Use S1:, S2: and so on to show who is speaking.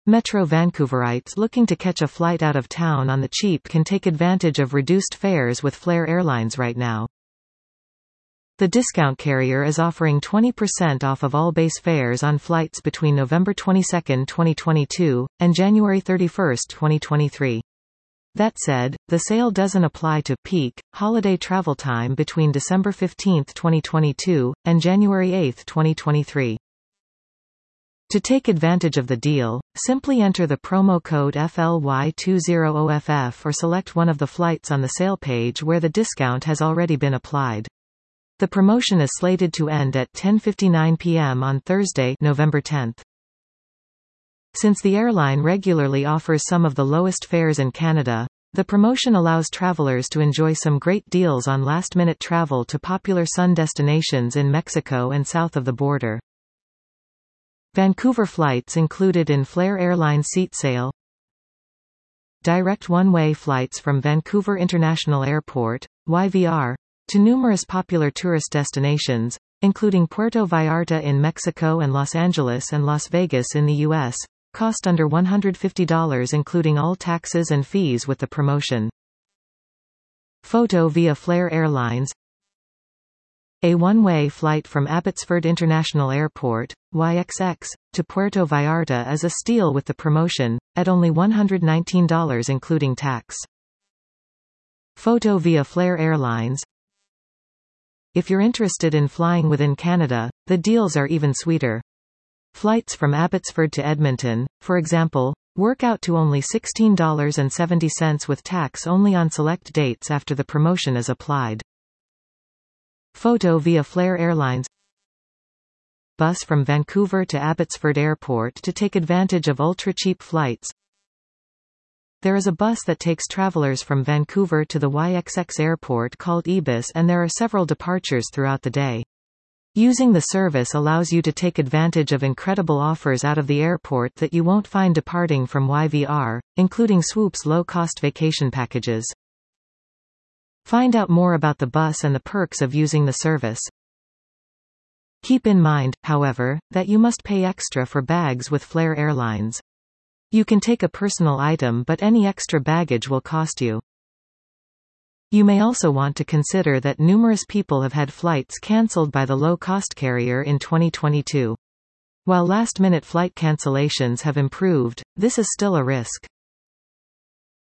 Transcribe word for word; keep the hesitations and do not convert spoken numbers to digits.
S1: Metro Vancouverites looking to catch a flight out of town on the cheap can take advantage of reduced fares with Flair Airlines right now. The discount carrier is offering twenty percent off of all base fares on flights between November twenty-second, twenty twenty-two, and January thirty-first, twenty twenty-three. That said, the sale doesn't apply to peak holiday travel time between December fifteenth, twenty twenty-two, and January eighth, twenty twenty-three. To take advantage of the deal, simply enter the promo code F L Y twenty O F F or select one of the flights on the sale page where the discount has already been applied. The promotion is slated to end at ten fifty-nine p m on Thursday, November tenth. Since the airline regularly offers some of the lowest fares in Canada, the promotion allows travelers to enjoy some great deals on last-minute travel to popular sun destinations in Mexico and south of the border. Vancouver flights included in Flair Airlines seat sale. Direct one-way flights from Vancouver International Airport, Y V R, to numerous popular tourist destinations, including Puerto Vallarta in Mexico and Los Angeles and Las Vegas in the U S, cost under one hundred fifty dollars including all taxes and fees with the promotion. Photo via Flair Airlines. A one-way flight from Abbotsford International Airport, Y X X, to Puerto Vallarta is a steal with the promotion, at only one hundred nineteen dollars including tax. Photo via Flair Airlines. If you're interested in flying within Canada, the deals are even sweeter. Flights from Abbotsford to Edmonton, for example, work out to only sixteen dollars and seventy cents with tax only on select dates after the promotion is applied. Photo via Flair Airlines. Bus from Vancouver to Abbotsford Airport to take advantage of ultra-cheap flights. There is a bus that takes travelers from Vancouver to the Y X X airport called Ibis, and there are several departures throughout the day. Using the service allows you to take advantage of incredible offers out of the airport that you won't find departing from Y V R, including Swoop's low-cost vacation packages. Find out more about the bus and the perks of using the service. Keep in mind, however, that you must pay extra for bags with Flair Airlines. You can take a personal item, but any extra baggage will cost you. You may also want to consider that numerous people have had flights cancelled by the low-cost carrier in twenty twenty-two. While last-minute flight cancellations have improved, this is still a risk.